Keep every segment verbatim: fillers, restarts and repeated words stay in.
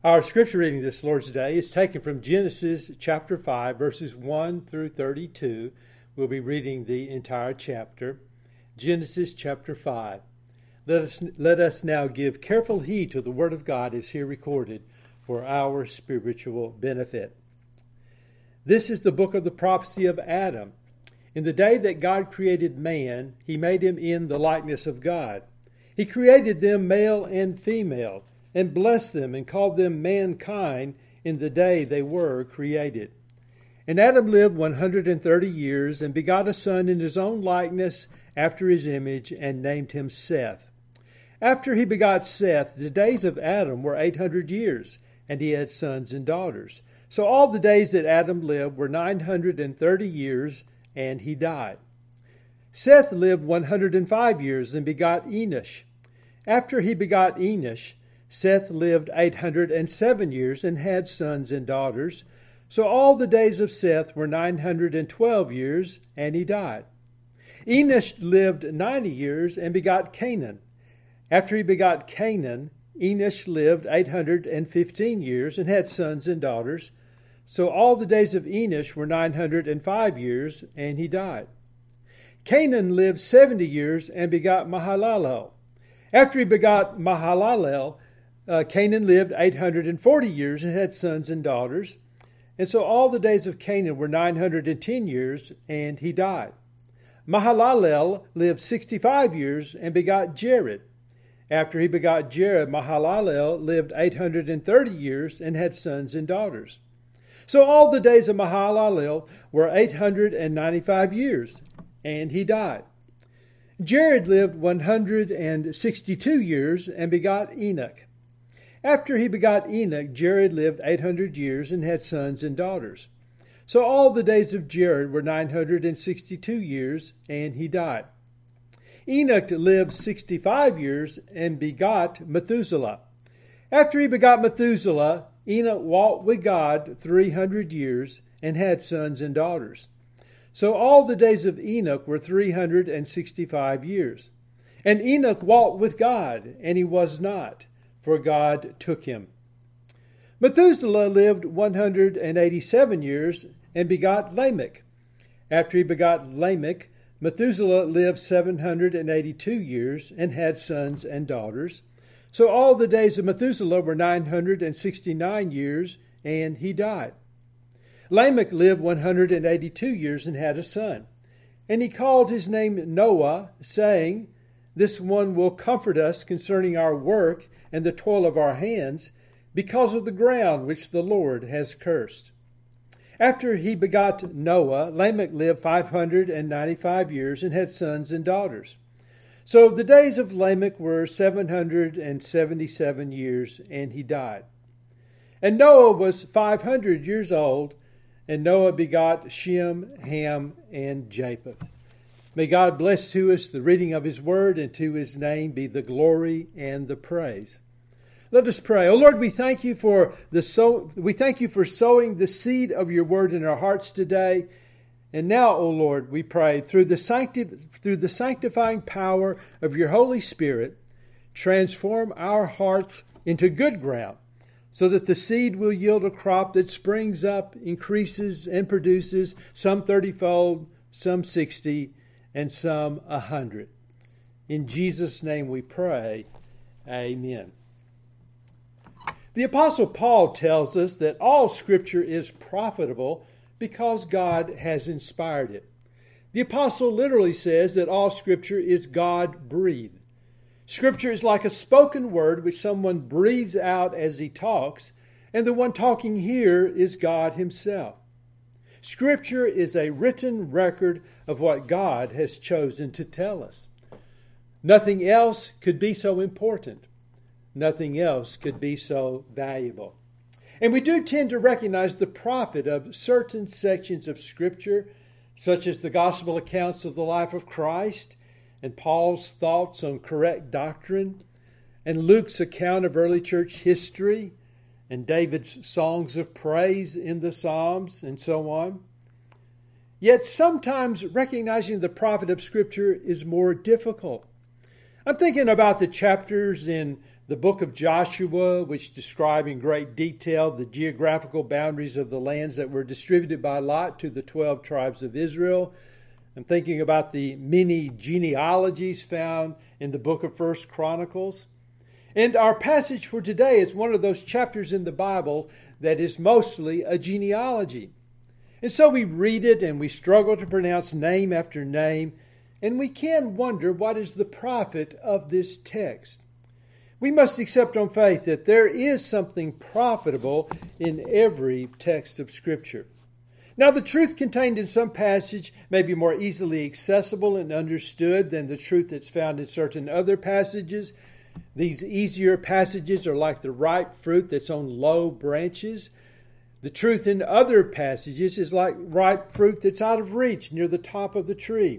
Our scripture reading this Lord's Day is taken from Genesis chapter five, verses one through thirty-two. We'll be reading the entire chapter. Genesis chapter five. Let us, let us now give careful heed to the word of God as here recorded for our spiritual benefit. This is the book of the prophecy of Adam. In the day that God created man, he made him in the likeness of God. He created them male and female, and blessed them and called them mankind in the day they were created. And Adam lived one hundred thirty years and begot a son in his own likeness after his image and named him Seth. After he begot Seth, the days of Adam were eight hundred years, and he had sons and daughters. So all the days that Adam lived were nine hundred thirty years, and he died. Seth lived one hundred five years and begot Enosh. After he begot Enosh, Seth lived eight hundred seven years and had sons and daughters. So all the days of Seth were nine hundred twelve years, and he died. Enosh lived ninety years and begot Canaan. After he begot Canaan, Enosh lived eight hundred fifteen years and had sons and daughters. So all the days of Enosh were nine hundred five years, and he died. Canaan lived seventy years and begot Mahalalel. After he begot Mahalalel, Uh, Canaan lived eight hundred forty years and had sons and daughters. And so all the days of Canaan were nine hundred ten years, and he died. Mahalalel lived sixty-five years and begot Jared. After he begot Jared, Mahalalel lived eight hundred thirty years and had sons and daughters. So all the days of Mahalalel were eight hundred ninety-five years, and he died. Jared lived one hundred sixty-two years and begot Enoch. After he begot Enoch, Jared lived eight hundred years and had sons and daughters. So all the days of Jared were nine hundred sixty-two years, and he died. Enoch lived sixty-five years and begot Methuselah. After he begot Methuselah, Enoch walked with God three hundred years and had sons and daughters. So all the days of Enoch were three hundred sixty-five years. And Enoch walked with God, and he was not, for God took him. Methuselah lived one hundred eighty-seven years and begot Lamech. After he begot Lamech, Methuselah lived seven hundred eighty-two years and had sons and daughters. So all the days of Methuselah were nine hundred sixty-nine years, and he died. Lamech lived one hundred eighty-two years and had a son. And he called his name Noah, saying, "This one will comfort us concerning our work and the toil of our hands, because of the ground which the Lord has cursed." After he begot Noah, Lamech lived five hundred ninety-five years and had sons and daughters. So the days of Lamech were seven hundred seventy-seven years, and he died. And Noah was five hundred years old, and Noah begot Shem, Ham, and Japheth. May God bless to us the reading of his word, and to his name be the glory and the praise. Let us pray. Oh Lord, we thank you for the sow, we thank you for sowing the seed of your word in our hearts today. And now, O Lord, we pray through the sancti- through the sanctifying power of your Holy Spirit, transform our hearts into good ground, so that the seed will yield a crop that springs up, increases, and produces some thirty-fold, some sixty, and some a hundred. In Jesus' name we pray. Amen. The Apostle Paul tells us that all Scripture is profitable because God has inspired it. The Apostle literally says that all Scripture is God-breathed. Scripture is like a spoken word which someone breathes out as he talks, and the one talking here is God himself. Scripture is a written record of what God has chosen to tell us. Nothing else could be so important. Nothing else could be so valuable. And we do tend to recognize the profit of certain sections of Scripture, such as the gospel accounts of the life of Christ, and Paul's thoughts on correct doctrine, and Luke's account of early church history, and David's songs of praise in the Psalms, and so on. Yet sometimes recognizing the profit of Scripture is more difficult. I'm thinking about the chapters in the book of Joshua, which describe in great detail the geographical boundaries of the lands that were distributed by lot to the twelve tribes of Israel. I'm thinking about the many genealogies found in the book of First Chronicles. And our passage for today is one of those chapters in the Bible that is mostly a genealogy. And so we read it and we struggle to pronounce name after name, and we can wonder what is the profit of this text. We must accept on faith that there is something profitable in every text of Scripture. Now, the truth contained in some passage may be more easily accessible and understood than the truth that's found in certain other passages. These easier passages are like the ripe fruit that's on low branches. The truth in other passages is like ripe fruit that's out of reach near the top of the tree.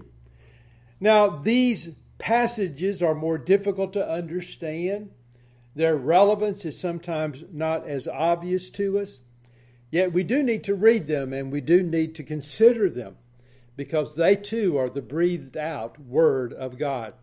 Now, these passages are more difficult to understand. Their relevance is sometimes not as obvious to us. Yet we do need to read them and we do need to consider them because they too are the breathed out Word of God.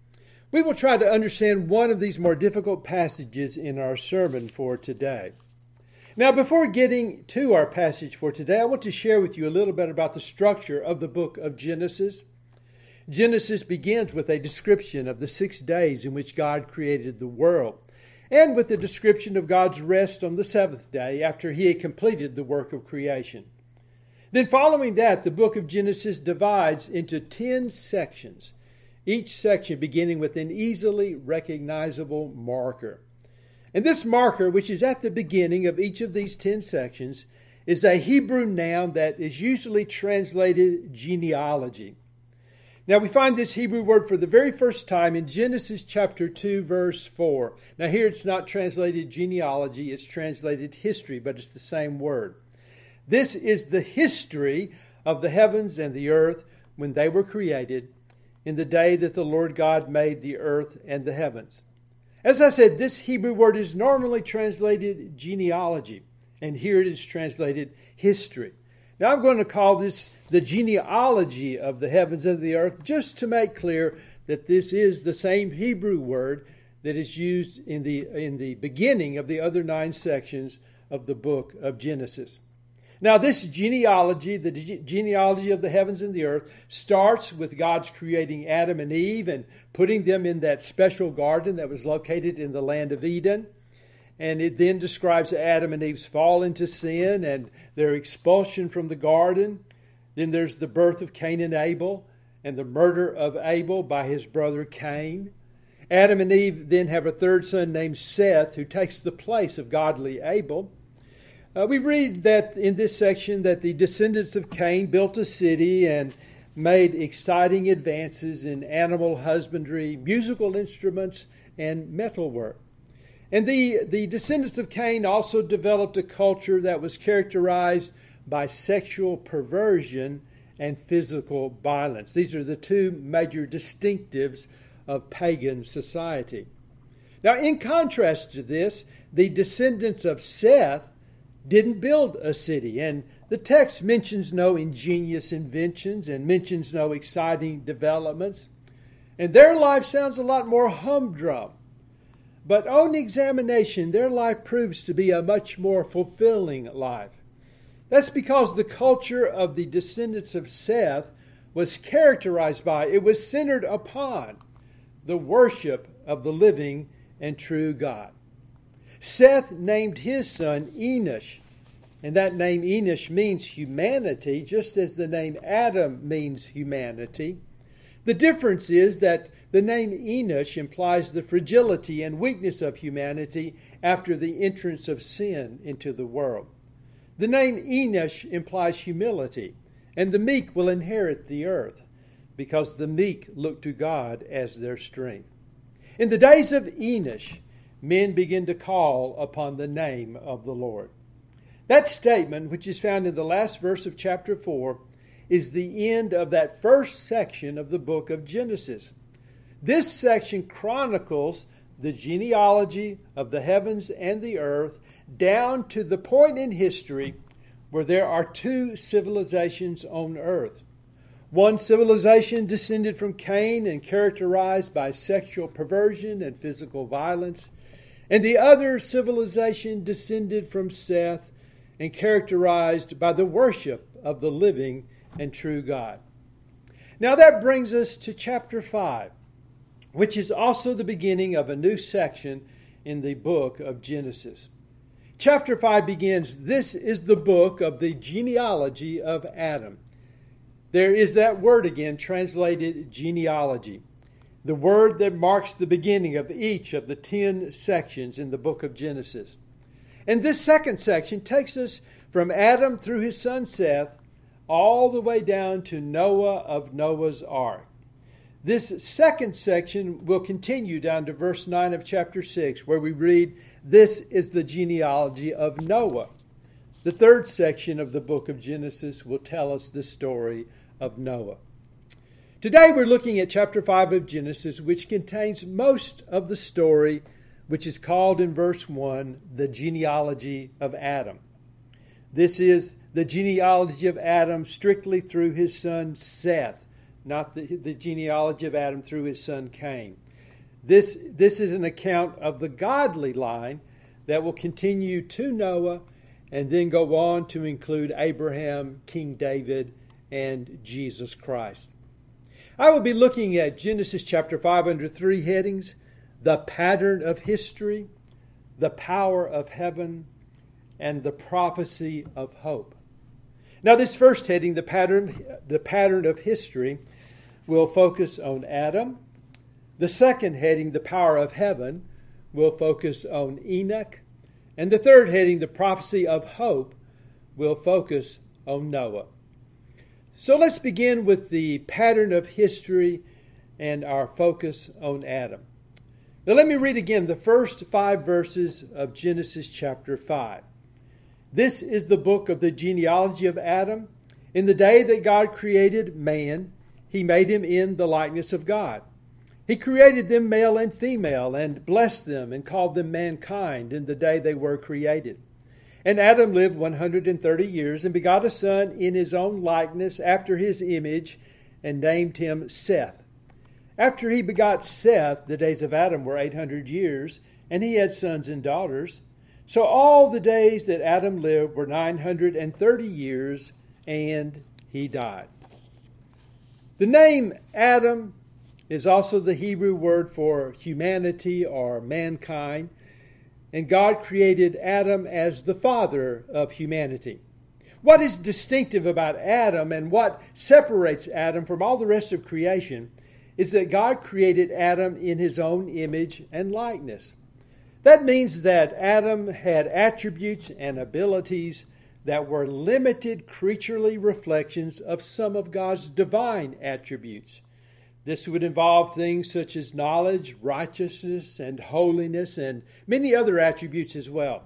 We will try to understand one of these more difficult passages in our sermon for today. Now, before getting to our passage for today, I want to share with you a little bit about the structure of the book of Genesis. Genesis begins with a description of the six days in which God created the world, and with the description of God's rest on the seventh day after he had completed the work of creation. Then following that, the book of Genesis divides into ten sections, each section beginning with an easily recognizable marker. And this marker, which is at the beginning of each of these ten sections, is a Hebrew noun that is usually translated genealogy. Now we find this Hebrew word for the very first time in Genesis chapter two, verse four. Now here it's not translated genealogy, it's translated history, but it's the same word. This is the history of the heavens and the earth when they were created in the day that the Lord God made the earth and the heavens. As I said, this Hebrew word is normally translated genealogy, and here it is translated history. Now I'm going to call this the genealogy of the heavens and the earth, just to make clear that this is the same Hebrew word that is used in the, in the beginning of the other nine sections of the book of Genesis. Now this genealogy, the genealogy of the heavens and the earth, starts with God's creating Adam and Eve and putting them in that special garden that was located in the land of Eden. And it then describes Adam and Eve's fall into sin and their expulsion from the garden. Then there's the birth of Cain and Abel and the murder of Abel by his brother Cain. Adam and Eve then have a third son named Seth who takes the place of godly Abel. Uh, we read that in this section that the descendants of Cain built a city and made exciting advances in animal husbandry, musical instruments, and metalwork. And the, the descendants of Cain also developed a culture that was characterized by sexual perversion and physical violence. These are the two major distinctives of pagan society. Now, in contrast to this, the descendants of Seth didn't build a city, and the text mentions no ingenious inventions and mentions no exciting developments. And their life sounds a lot more humdrum. But on examination, their life proves to be a much more fulfilling life. That's because the culture of the descendants of Seth was characterized by, it was centered upon the worship of the living and true God. Seth named his son Enosh, and that name Enosh means humanity, just as the name Adam means humanity. The difference is that the name Enosh implies the fragility and weakness of humanity after the entrance of sin into the world. The name Enosh implies humility, and the meek will inherit the earth, because the meek look to God as their strength. In the days of Enosh, men begin to call upon the name of the Lord. That statement, which is found in the last verse of chapter four, is the end of that first section of the book of Genesis. This section chronicles the genealogy of the heavens and the earth down to the point in history where there are two civilizations on earth. One civilization descended from Cain and characterized by sexual perversion and physical violence, and the other civilization descended from Seth and characterized by the worship of the living and true God. Now that brings us to chapter five, which is also the beginning of a new section in the book of Genesis. Chapter five begins, "This is the book of the genealogy of Adam." There is that word again, translated genealogy, the word that marks the beginning of each of the ten sections in the book of Genesis. And this second section takes us from Adam through his son Seth all the way down to Noah of Noah's Ark. This second section will continue down to verse nine of chapter six, where we read, "This is the genealogy of Noah." The third section of the book of Genesis will tell us the story of Noah. Today we're looking at chapter five of Genesis, which contains most of the story, which is called in verse one, the genealogy of Adam. This is the genealogy of Adam strictly through his son Seth, not the, the genealogy of Adam through his son Cain. This, this is an account of the godly line that will continue to Noah and then go on to include Abraham, King David, and Jesus Christ. I will be looking at Genesis chapter five under three headings: the pattern of history, the power of heaven, and the prophecy of hope. Now this first heading, the pattern, the pattern of history, will focus on Adam. The second heading, the power of heaven, will focus on Enoch. And the third heading, the prophecy of hope, will focus on Noah. So let's begin with the pattern of history and our focus on Adam. Now let me read again the first five verses of Genesis chapter five. "This is the book of the genealogy of Adam. In the day that God created man, he made him in the likeness of God. He created them male and female, and blessed them and called them mankind in the day they were created. And Adam lived one hundred thirty years and begot a son in his own likeness after his image, and named him Seth. After he begot Seth, the days of Adam were eight hundred years, and he had sons and daughters. So all the days that Adam lived were nine hundred thirty years, and he died." The name Adam is also the Hebrew word for humanity or mankind, and God created Adam as the father of humanity. What is distinctive about Adam and what separates Adam from all the rest of creation is that God created Adam in his own image and likeness. That means that Adam had attributes and abilities that were limited creaturely reflections of some of God's divine attributes. This would involve things such as knowledge, righteousness, and holiness, and many other attributes as well.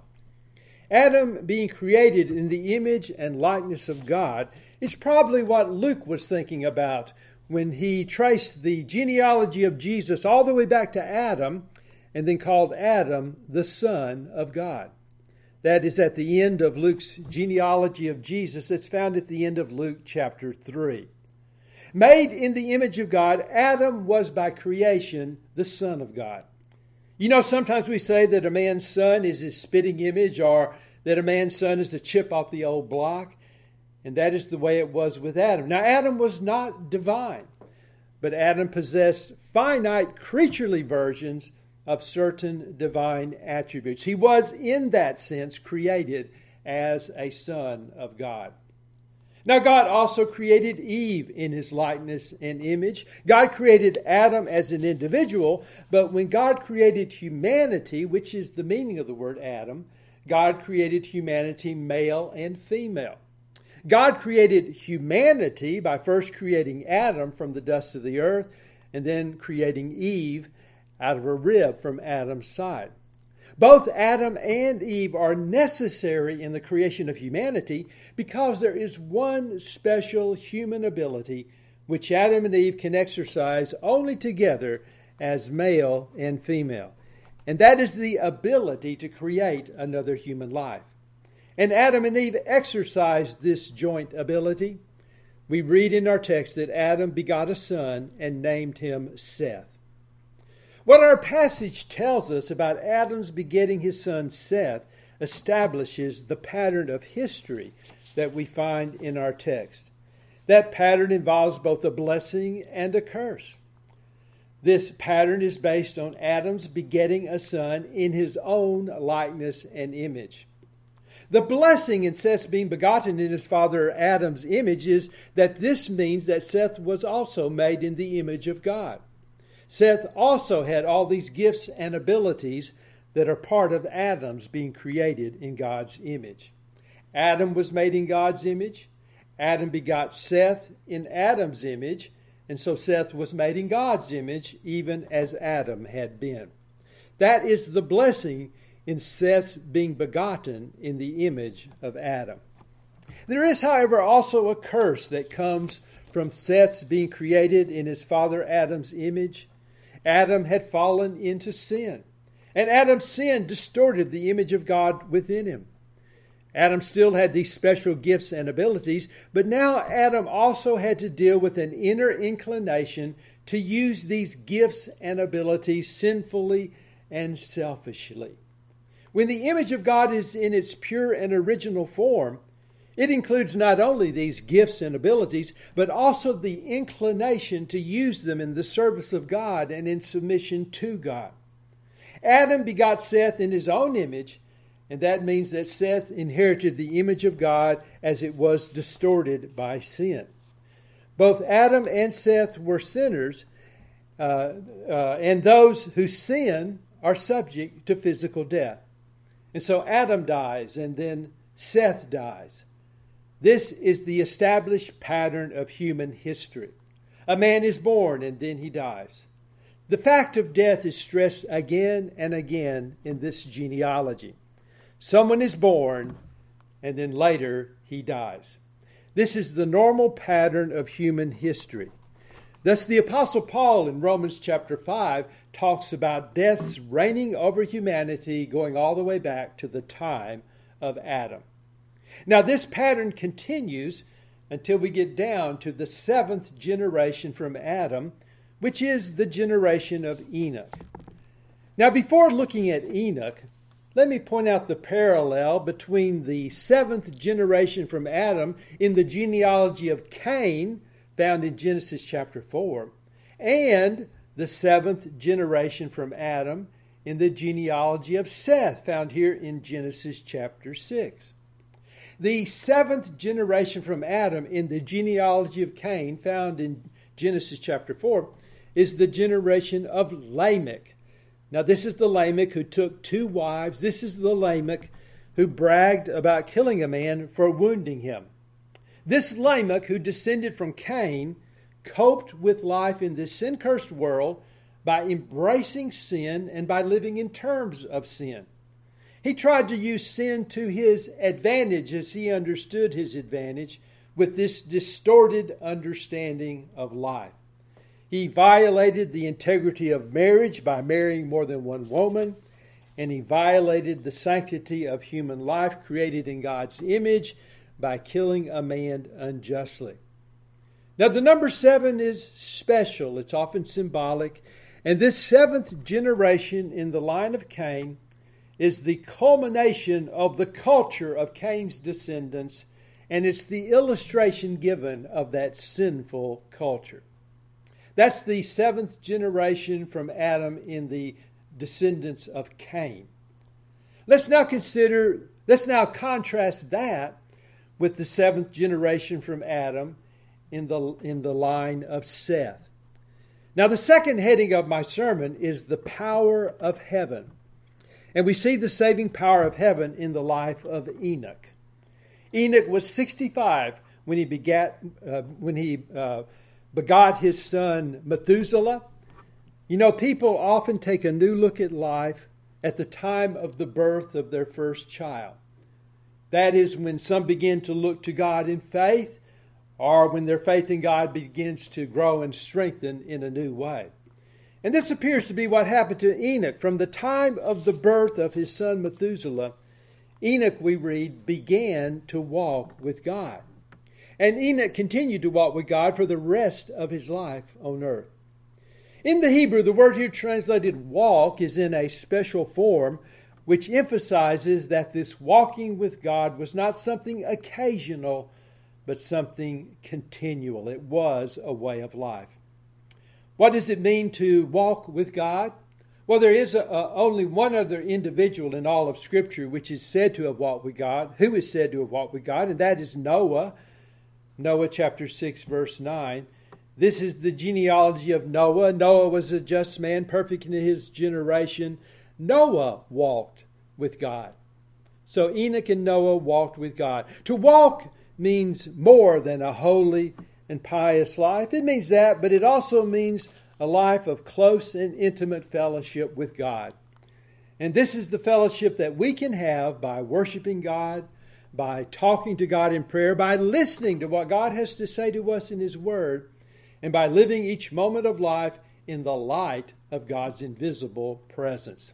Adam being created in the image and likeness of God is probably what Luke was thinking about when he traced the genealogy of Jesus all the way back to Adam and then called Adam the Son of God. That is at the end of Luke's genealogy of Jesus that's found at the end of Luke chapter three. Made in the image of God, Adam was by creation the Son of God. You know, sometimes we say that a man's son is his spitting image, or that a man's son is the chip off the old block. And that is the way it was with Adam. Now, Adam was not divine, but Adam possessed finite creaturely versions of certain divine attributes. He was, in that sense, created as a son of God. Now, God also created Eve in his likeness and image. God created Adam as an individual, but when God created humanity, which is the meaning of the word Adam, God created humanity male and female. God created humanity by first creating Adam from the dust of the earth and then creating Eve out of a rib from Adam's side. Both Adam and Eve are necessary in the creation of humanity because there is one special human ability which Adam and Eve can exercise only together as male and female. And that is the ability to create another human life. And Adam and Eve exercised this joint ability. We read in our text that Adam begot a son and named him Seth. What our passage tells us about Adam's begetting his son Seth establishes the pattern of history that we find in our text. That pattern involves both a blessing and a curse. This pattern is based on Adam's begetting a son in his own likeness and image. The blessing in Seth being begotten in his father Adam's image is that this means that Seth was also made in the image of God. Seth also had all these gifts and abilities that are part of Adam's being created in God's image. Adam was made in God's image. Adam begot Seth in Adam's image, and so Seth was made in God's image, even as Adam had been. That is the blessing in Seth's being begotten in the image of Adam. There is, however, also a curse that comes from Seth's being created in his father Adam's image. Adam had fallen into sin, and Adam's sin distorted the image of God within him. Adam still had these special gifts and abilities, but now Adam also had to deal with an inner inclination to use these gifts and abilities sinfully and selfishly. When the image of God is in its pure and original form, it includes not only these gifts and abilities, but also the inclination to use them in the service of God and in submission to God. Adam begot Seth in his own image, and that means that Seth inherited the image of God as it was distorted by sin. Both Adam and Seth were sinners, uh, uh, and those who sin are subject to physical death. And so Adam dies, and then Seth dies. This is the established pattern of human history. A man is born, and then he dies. The fact of death is stressed again and again in this genealogy. Someone is born, and then later he dies. This is the normal pattern of human history. Thus, the Apostle Paul in Romans chapter five talks about death's reigning over humanity going all the way back to the time of Adam. Now, this pattern continues until we get down to the seventh generation from Adam, which is the generation of Enoch. Now, before looking at Enoch, let me point out the parallel between the seventh generation from Adam in the genealogy of Cain, found in Genesis chapter four, and the seventh generation from Adam in the genealogy of Seth, found here in Genesis chapter six. The seventh generation from Adam in the genealogy of Cain, found in Genesis chapter four, is the generation of Lamech. Now, this is the Lamech who took two wives. This is the Lamech who bragged about killing a man for wounding him. This Lamech, who descended from Cain, coped with life in this sin-cursed world by embracing sin and by living in terms of sin. He tried to use sin to his advantage as he understood his advantage with this distorted understanding of life. He violated the integrity of marriage by marrying more than one woman, and he violated the sanctity of human life created in God's image by killing a man unjustly. Now, the number seven is special. It's often symbolic, and this seventh generation in the line of Cain is the culmination of the culture of Cain's descendants, and it's the illustration given of that sinful culture. That's the seventh generation from Adam in the descendants of Cain. Let's now consider, let's now contrast that with the seventh generation from Adam in the, in the line of Seth. Now, the second heading of my sermon is the power of heaven. And we see the saving power of heaven in the life of Enoch. Enoch was sixty-five when he begat, uh, when he uh, begot his son Methuselah. You know, people often take a new look at life at the time of the birth of their first child. That is when some begin to look to God in faith, or when their faith in God begins to grow and strengthen in a new way. And this appears to be what happened to Enoch. From the time of the birth of his son Methuselah, Enoch, we read, began to walk with God. And Enoch continued to walk with God for the rest of his life on earth. In the Hebrew, the word here translated walk is in a special form, which emphasizes that this walking with God was not something occasional, but something continual. It was a way of life. What does it mean to walk with God? Well, there is a, a, only one other individual in all of Scripture which is said to have walked with God, who is said to have walked with God, and that is Noah. Noah chapter six, verse nine. This is the genealogy of Noah. Noah was a just man, perfect in his generation. Noah walked with God. So Enoch and Noah walked with God. To walk means more than a holy and pious life. It means that, but it also means a life of close and intimate fellowship with God. And this is the fellowship that we can have by worshiping God, by talking to God in prayer, by listening to what God has to say to us in His Word, and by living each moment of life in the light of God's invisible presence.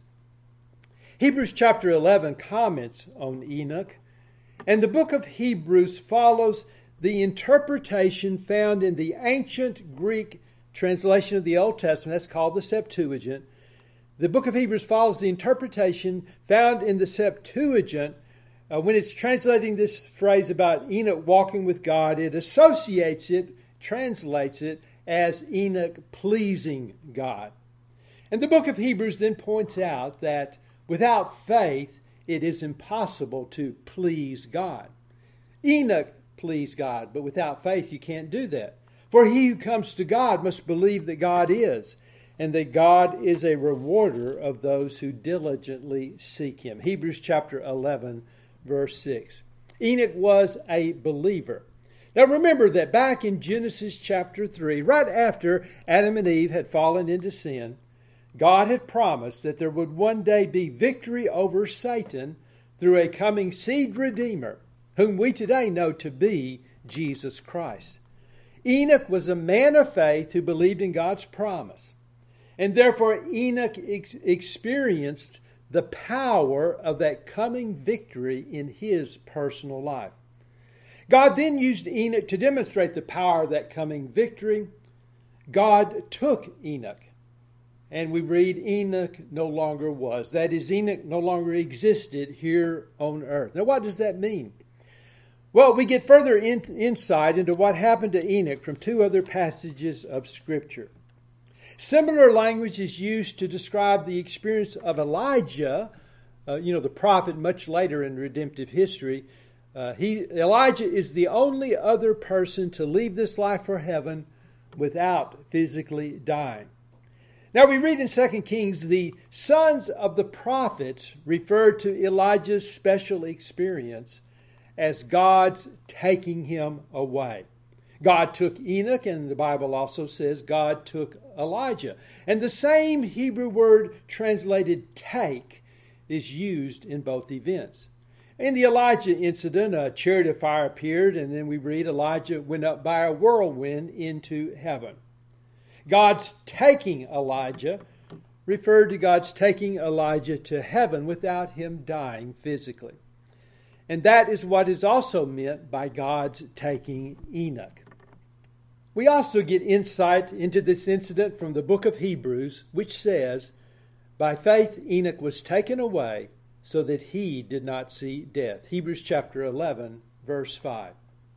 Hebrews chapter eleven comments on Enoch, and the book of Hebrews follows the interpretation found in the ancient Greek translation of the Old Testament. That's called the Septuagint. The book of Hebrews follows the interpretation found in the Septuagint. Uh, when it's translating this phrase about Enoch walking with God, it associates it, translates it as Enoch pleasing God. And the book of Hebrews then points out that without faith, it is impossible to please God. Enoch pleased God, but without faith, you can't do that. For he who comes to God must believe that God is, and that God is a rewarder of those who diligently seek Him. Hebrews chapter eleven, verse six. Enoch was a believer. Now remember that back in Genesis chapter three, right after Adam and Eve had fallen into sin, God had promised that there would one day be victory over Satan through a coming seed redeemer, whom we today know to be Jesus Christ. Enoch was a man of faith who believed in God's promise. And therefore Enoch ex- experienced the power of that coming victory in his personal life. God then used Enoch to demonstrate the power of that coming victory. God took Enoch. And we read Enoch no longer was. That is, Enoch no longer existed here on earth. Now what does that mean? Well, we get further in, insight into what happened to Enoch from two other passages of Scripture. Similar language is used to describe the experience of Elijah, uh, you know, the prophet much later in redemptive history. Uh, he, Elijah is the only other person to leave this life for heaven without physically dying. Now we read in Second Kings, the sons of the prophets referred to Elijah's special experience as God's taking him away. God took Enoch, and the Bible also says God took Elijah. And the same Hebrew word translated take is used in both events. In the Elijah incident, a chariot of fire appeared, and then we read Elijah went up by a whirlwind into heaven. God's taking Elijah referred to God's taking Elijah to heaven without him dying physically. And that is what is also meant by God's taking Enoch. We also get insight into this incident from the book of Hebrews, which says, by faith Enoch was taken away so that he did not see death. Hebrews chapter eleven, verse five.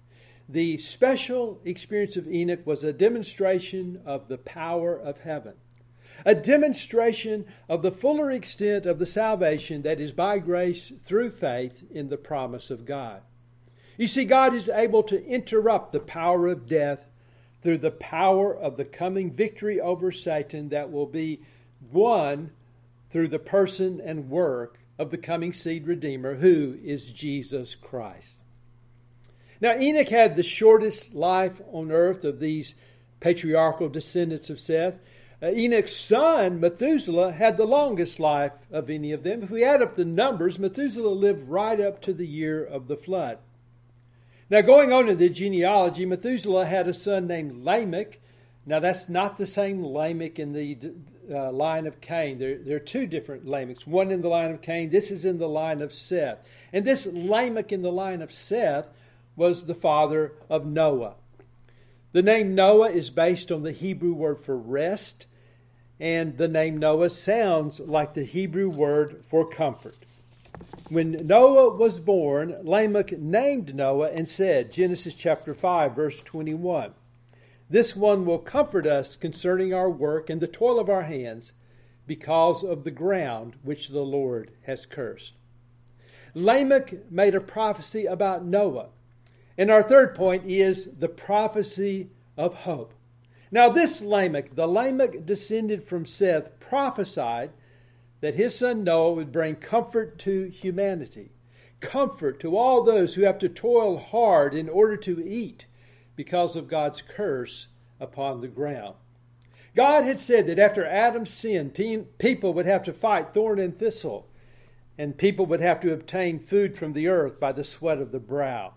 The special experience of Enoch was a demonstration of the power of heaven, a demonstration of the fuller extent of the salvation that is by grace through faith in the promise of God. You see, God is able to interrupt the power of death through the power of the coming victory over Satan that will be won through the person and work of the coming seed redeemer, who is Jesus Christ. Now, Enoch had the shortest life on earth of these patriarchal descendants of Seth. Uh, Enoch's son, Methuselah, had the longest life of any of them. If we add up the numbers, Methuselah lived right up to the year of the flood. Now, going on in the genealogy, Methuselah had a son named Lamech. Now, that's not the same Lamech in the uh, line of Cain. There, there are two different Lamechs. One in the line of Cain. This is in the line of Seth. And this Lamech in the line of Seth was the father of Noah. The name Noah is based on the Hebrew word for rest, and the name Noah sounds like the Hebrew word for comfort. When Noah was born, Lamech named Noah and said, Genesis chapter five, verse twenty-one, "This one will comfort us concerning our work and the toil of our hands, because of the ground which the Lord has cursed." Lamech made a prophecy about Noah. And our third point is the prophecy of hope. Now this Lamech, the Lamech descended from Seth, prophesied that his son Noah would bring comfort to humanity, comfort to all those who have to toil hard in order to eat because of God's curse upon the ground. God had said that after Adam's sin, people would have to fight thorn and thistle, and people would have to obtain food from the earth by the sweat of the brow.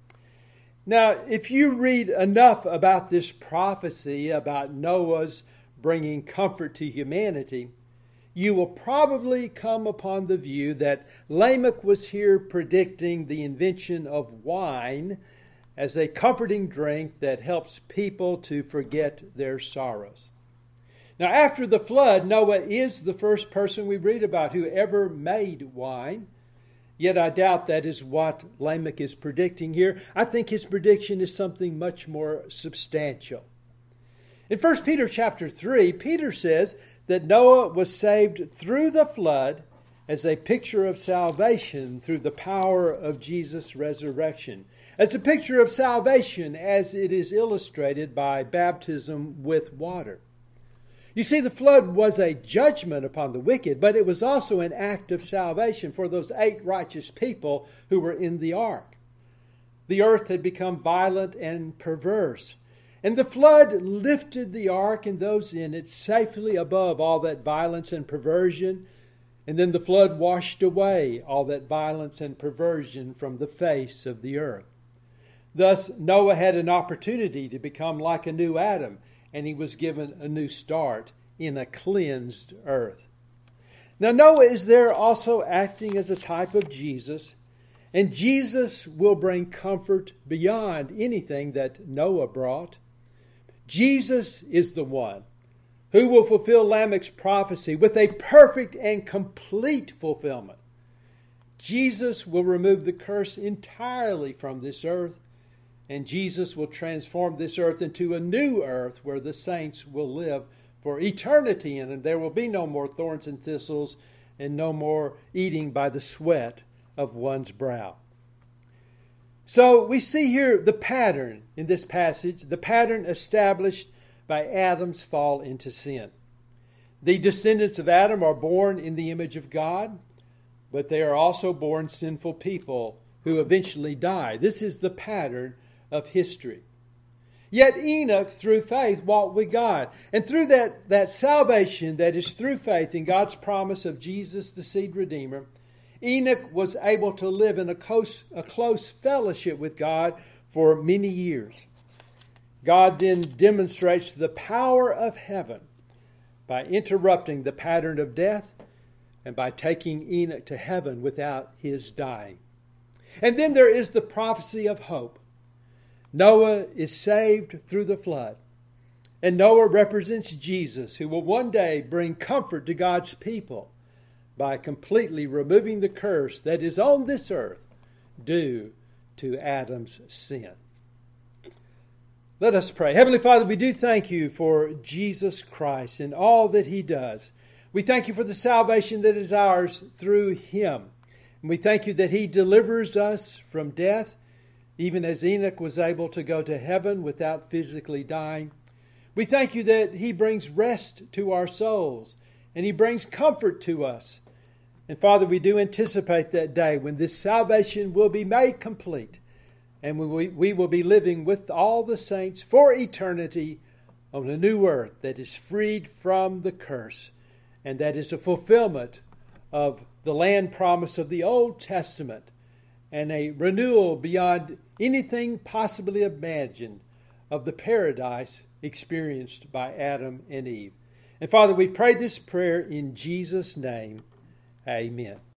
Now, if you read enough about this prophecy about Noah's bringing comfort to humanity, you will probably come upon the view that Lamech was here predicting the invention of wine as a comforting drink that helps people to forget their sorrows. Now, after the flood, Noah is the first person we read about who ever made wine. Yet I doubt that is what Lamech is predicting here. I think his prediction is something much more substantial. In First Peter chapter three, Peter says that Noah was saved through the flood as a picture of salvation through the power of Jesus' resurrection, as a picture of salvation as it is illustrated by baptism with water. You see, the flood was a judgment upon the wicked, but it was also an act of salvation for those eight righteous people who were in the ark. The earth had become violent and perverse, and the flood lifted the ark and those in it safely above all that violence and perversion, and then the flood washed away all that violence and perversion from the face of the earth. Thus, Noah had an opportunity to become like a new Adam, and he was given a new start in a cleansed earth. Now, Noah is there also acting as a type of Jesus, and Jesus will bring comfort beyond anything that Noah brought. Jesus is the one who will fulfill Lamech's prophecy with a perfect and complete fulfillment. Jesus will remove the curse entirely from this earth, and Jesus will transform this earth into a new earth where the saints will live for eternity in, and there will be no more thorns and thistles and no more eating by the sweat of one's brow. So we see here the pattern in this passage, the pattern established by Adam's fall into sin. The descendants of Adam are born in the image of God, but they are also born sinful people who eventually die. This is the pattern of history. Yet Enoch, through faith, walked with God. And through that, that salvation that is through faith in God's promise of Jesus, the seed redeemer, Enoch was able to live in a close, a close fellowship with God for many years. God then demonstrates the power of heaven by interrupting the pattern of death and by taking Enoch to heaven without his dying. And then there is the prophecy of hope. Noah is saved through the flood. And Noah represents Jesus, who will one day bring comfort to God's people by completely removing the curse that is on this earth due to Adam's sin. Let us pray. Heavenly Father, we do thank you for Jesus Christ and all that he does. We thank you for the salvation that is ours through him. And we thank you that he delivers us from death, even as Enoch was able to go to heaven without physically dying. We thank you that he brings rest to our souls and he brings comfort to us. And Father, we do anticipate that day when this salvation will be made complete and we, we will be living with all the saints for eternity on a new earth that is freed from the curse, and that is a fulfillment of the land promise of the Old Testament and a renewal beyond anything possibly imagined of the paradise experienced by Adam and Eve. And Father, we pray this prayer in Jesus' name. Amen.